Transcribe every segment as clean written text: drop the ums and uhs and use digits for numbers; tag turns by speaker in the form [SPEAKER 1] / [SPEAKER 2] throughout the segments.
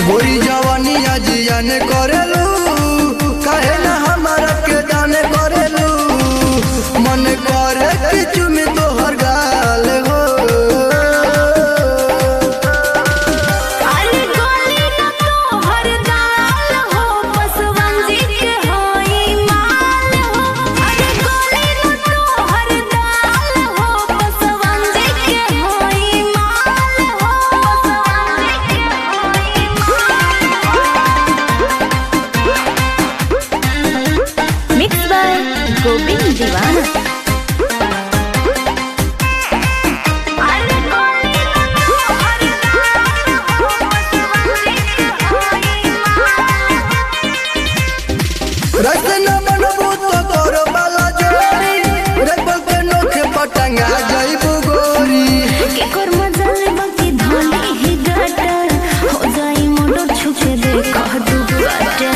[SPEAKER 1] गोरी जवानी जियान करेलू काहे ना हमारा के जाने करेलू मन करे कि चुमी तोहर गाल हो
[SPEAKER 2] गोविंद दीवाना
[SPEAKER 1] रचना बनबू तो तोर बाला जोड़ी रे बोलते नोखे पटंगा जाइबू गोरी
[SPEAKER 2] के कर मजल बाकी धोली ही गाटा हो जाई मोटर छुके देखा दुबाटा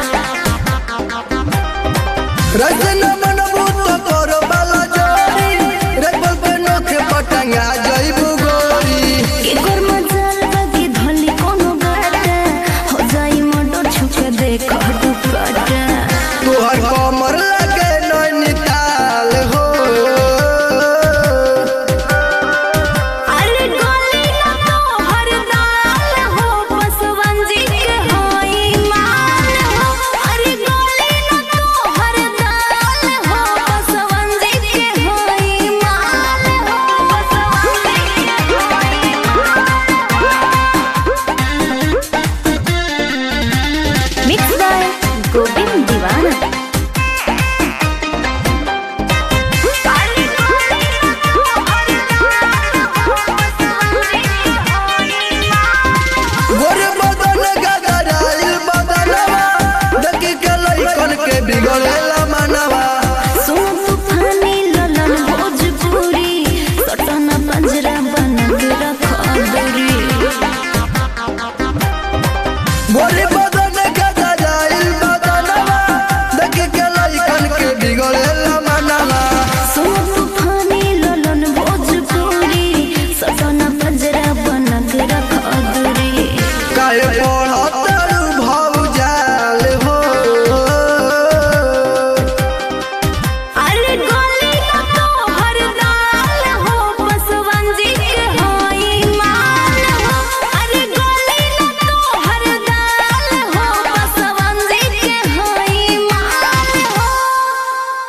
[SPEAKER 1] रचना बनबू तो तोर बाला जोड़ी रे बोलते नोखे पटंगा जाइबू गोरी
[SPEAKER 2] के कर मजल बाकी धोली कोनो गाटा हो जाई मोटर छुके देखा दुबाटा
[SPEAKER 1] तोहर कमर लगे नैनीताल हो
[SPEAKER 2] अरे गोली ना तोहर दाल हो पसवन जी के होई माल हो अरे गोली ना तोहर दाल हो पसवन जी के होई माल हो पसवन जी के होई माल मिक्स बाय गोविंद दीवाना
[SPEAKER 1] गोरे बदन गगराइल बदनवा देखी के लइकन के बिगड़ेला मनवा
[SPEAKER 2] सुन तूफानी ललन भोजपुरी सटना पंजरा बना के रखा दूरी
[SPEAKER 1] गोरे